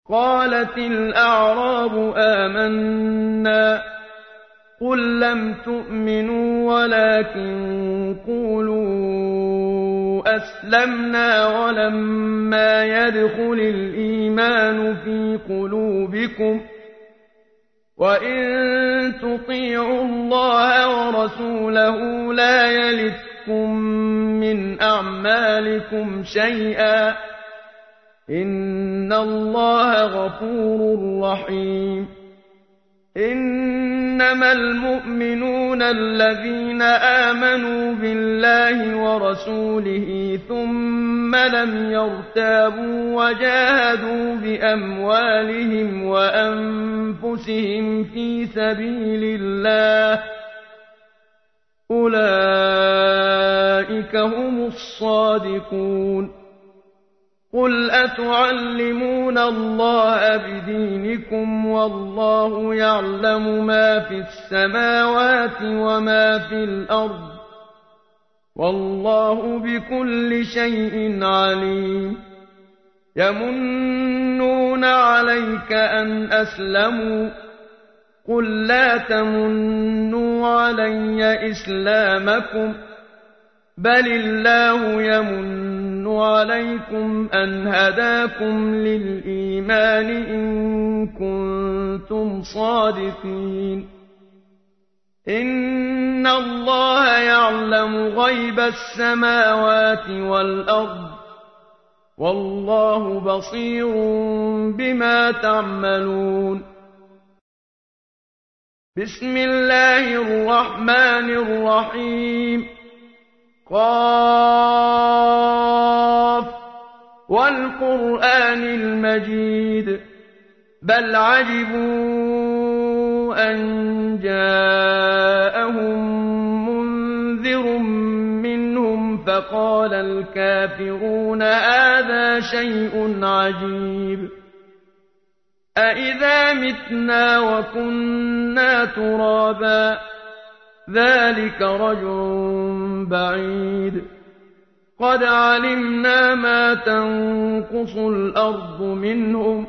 قالت الأعراب آمنا قل لم تؤمنوا ولكن قولوا أسلمنا ولما يدخل الإيمان في قلوبكم وإن تطيعوا الله ورسوله لا يلتكم من أعمالكم شيئا إن الله غفور رحيم إنما المؤمنون الذين آمنوا بالله ورسوله ثم لم يرتابوا وجاهدوا بأموالهم وأنفسهم في سبيل الله أولئك هم الصادقون قل أتعلمون الله بدينكم والله يعلم ما في السماوات وما في الأرض والله بكل شيء عليم يمنون عليك أن أسلموا قل لا تمنوا علي إسلامكم بل الله يمن عليكم أن هداكم للإيمان إن كنتم صادقين إن الله يعلم غيب السماوات والأرض والله بصير بما تعملون بسم الله الرحمن الرحيم قاف والقرآن المجيد بل عجبوا أن جاءهم منذر منهم فقال الكافرون هذا شيء عجيب أإذا متنا وكنا ترابا ذلك رجع بعيد قد علمنا ما تنقص الأرض منهم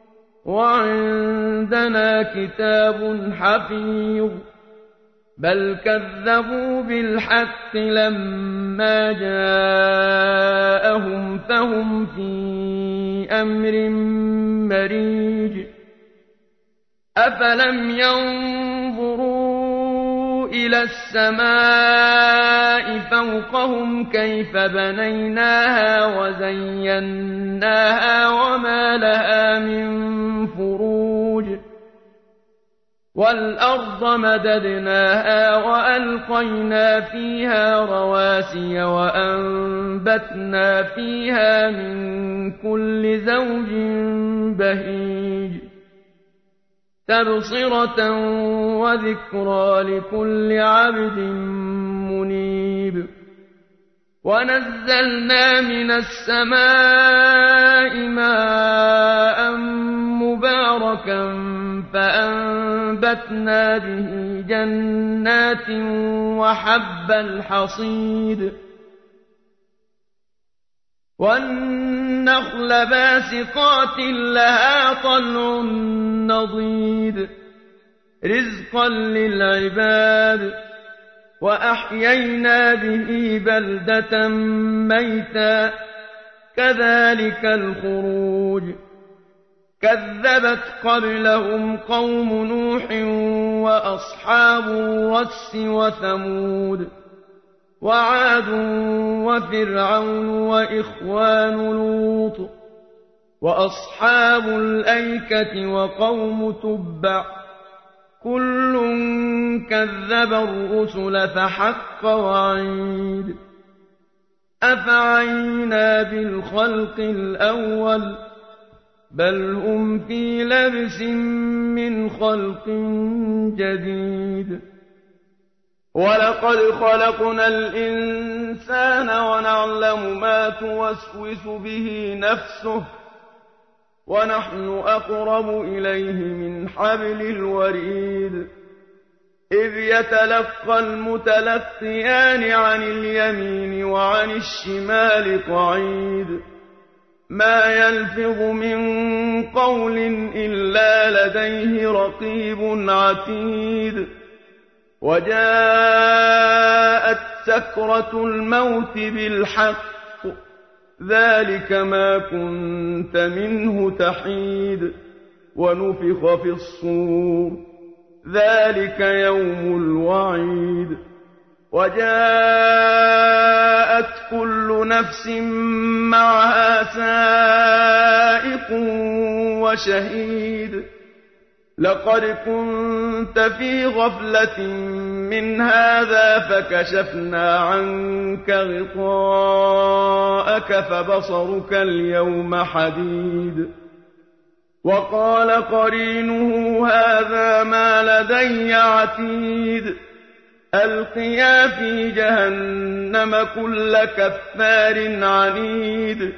وعندنا كتاب حفيظ بل كذبوا بالحق لما جاءهم فهم في أمر مريج أفلم ينظروا إلى السماء فوقهم كيف بنيناها وزيناها وما لها من فروج والأرض مددناها وألقينا فيها رواسي وأنبتنا فيها من كل زوج بهيج تبصرة وذكرى لكل عبد منيب ونزلنا من السماء ماء مباركا فأنبتنا به جنات وحب الحصيد والنخل باسقات لها طلع نضيد رزقا للعباد وأحيينا به بلدة ميتا كذلك الخروج كذبت قبلهم قوم نوح وأصحاب الرس وثمود وعاد وفرعون وإخوان لوط وأصحاب الأيكة وقوم تبع كل كذب الرسل فحق وعيد أفعينا بالخلق الأول بل هم في لبس من خلق جديد ولقد خلقنا الإنسان ونعلم ما توسوس به نفسه ونحن أقرب إليه من حبل الوريد إذ يتلقى المتلقيان عن اليمين وعن الشمال قعيد ما يلفظ من قول إلا لديه رقيب عتيد وجاءت سكرة الموت بالحق ذلك ما كنت منه تحيد ونفخ في الصور ذلك يوم الوعيد وجاءت كل نفس معها سائق وشهيد لقد كنت في غفلة من هذا فكشفنا عنك غطاءك فبصرك اليوم حديد وقال قرينه هذا ما لدي عتيد ألقيا في جهنم كل كفار عنيد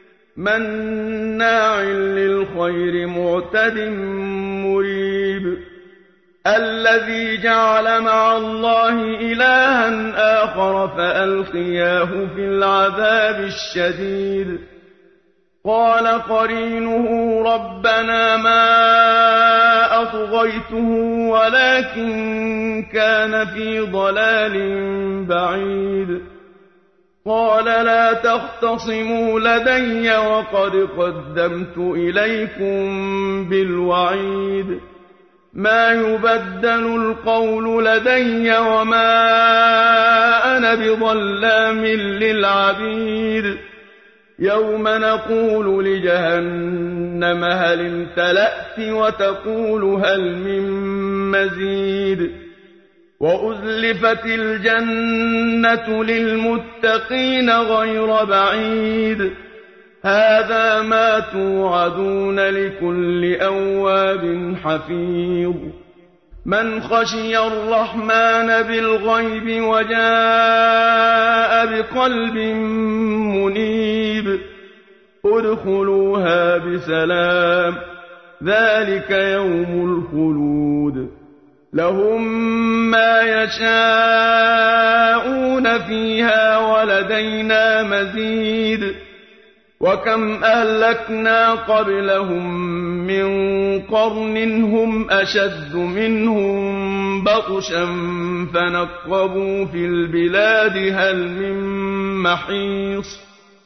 مناع للخير معتد مريب الذي جعل مع الله إلها آخر فألقياه في العذاب الشديد قال قرينه ربنا ما أطغيته ولكن كان في ضلال بعيد قال لا تختصموا لدي وقد قدمت إليكم بالوعيد ما يبدل القول لدي وما أنا بظلام للعبيد يوم نقول لجهنم هل امتلأت وتقول هل من مزيد وأزلفت الجنة للمتقين غير بعيد هذا ما توعدون لكل أواب حفيظ من خشي الرحمن بالغيب وجاء بقلب منيب ادخلوها بسلام ذلك يوم الخلود لهم ما يشاءون فيها ولدينا مزيد وكم أهلكنا قبلهم من قرن هم أشد منهم بطشا فنقبوا في البلاد هل من محيص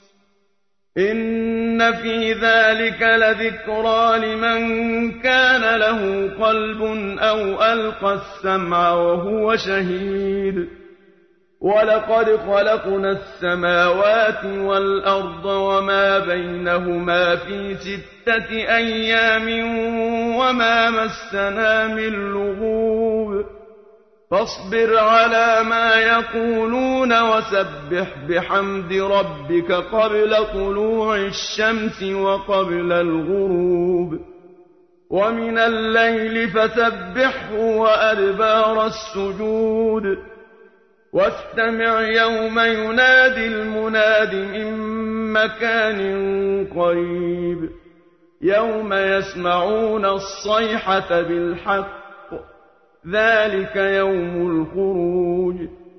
إن في ذلك لذكرى لمن كان له قلب أو ألقى السمع وهو شهيد ولقد خلقنا السماوات والأرض وما بينهما في 6 أيام وما مسنا من لغوب فاصبر على ما يقولون وسبح بحمد ربك قبل طلوع الشمس وقبل الغروب ومن الليل فسبحه وأدبار السجود واستمع يوم ينادي المناد من مكان قريب يوم يسمعون الصيحة بالحق ذلك يوم الخروج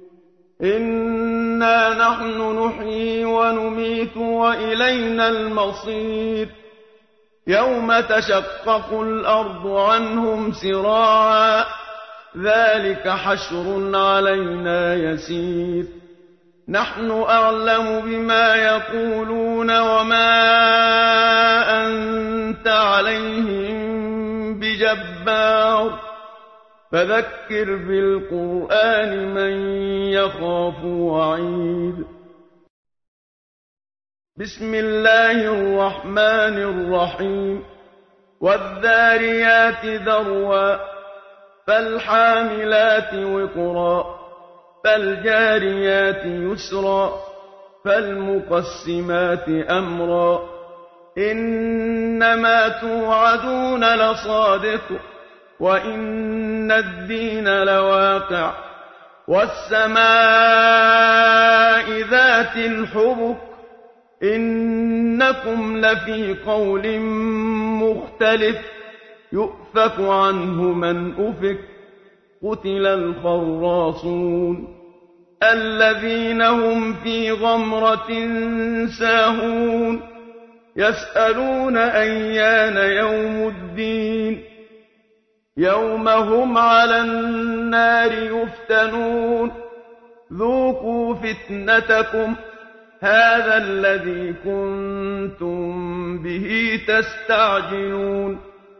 إنا نحن نحيي ونميت وإلينا المصير يوم تشقق الأرض عنهم سراعا ذلك حشر علينا يسير نحن أعلم بما يقولون وما أنت عليهم بجبار فذكر بالقرآن من يخاف وعيد بسم الله الرحمن الرحيم والذاريات ذروا فالحاملات وقرا فالجاريات يسرا فالمقسمات أمرا إنما توعدون لصادق وإن الدين لواقع والسماء ذات الحبك إنكم لفي قول مختلف يؤفك عنه من أفك قتل الخراصون الذين هم في غمرة ساهون يسألون أيان يوم الدين يوم هم على النار يفتنون ذوقوا فتنتكم هذا الذي كنتم به تستعجلون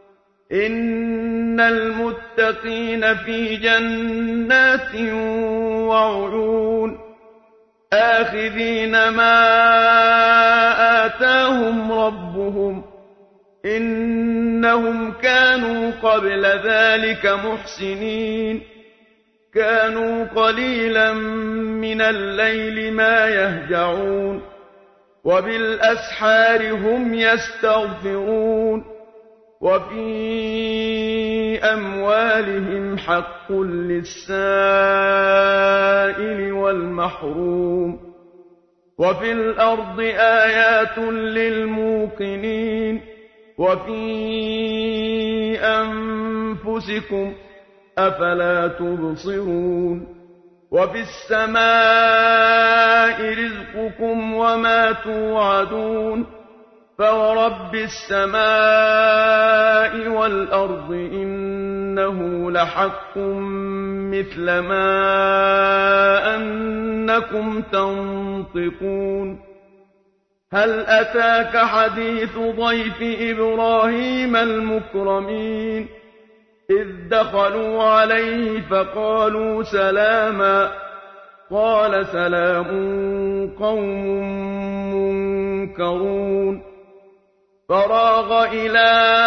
إن المتقين في جنات وعيون آخذين ما آتاهم ربهم إنهم كانوا قبل ذلك محسنين كانوا قليلا من الليل ما يهجعون وبالأسحار هم يستغفرون وفي أموالهم حق للسائل والمحروم وفي الأرض آيات للموقنين وفي أنفسكم أفلا تبصرون وفي السماء رزقكم وما توعدون فورب السماء والأرض إنه لحق مثل ما أنكم تنطقون هل أتاك حديث ضيف إبراهيم المكرمين إذ دخلوا عليه فقالوا سلاما قال سلام قوم منكرون فراغ إلى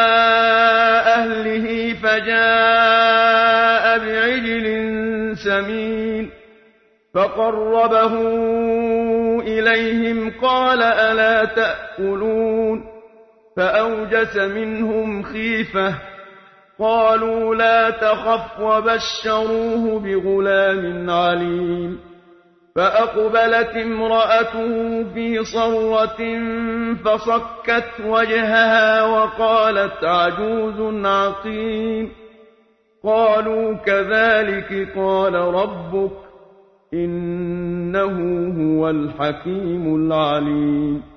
أهله فجاء بعجل سمين فقربه إليهم قال ألا تأكلون فأوجس منهم خيفة قالوا لا تخف وبشروه بغلام عليم فأقبلت امرأته في صرة فصكت وجهها وقالت عجوز عقيم قالوا كذلك قال ربك إنه هو الحكيم العليم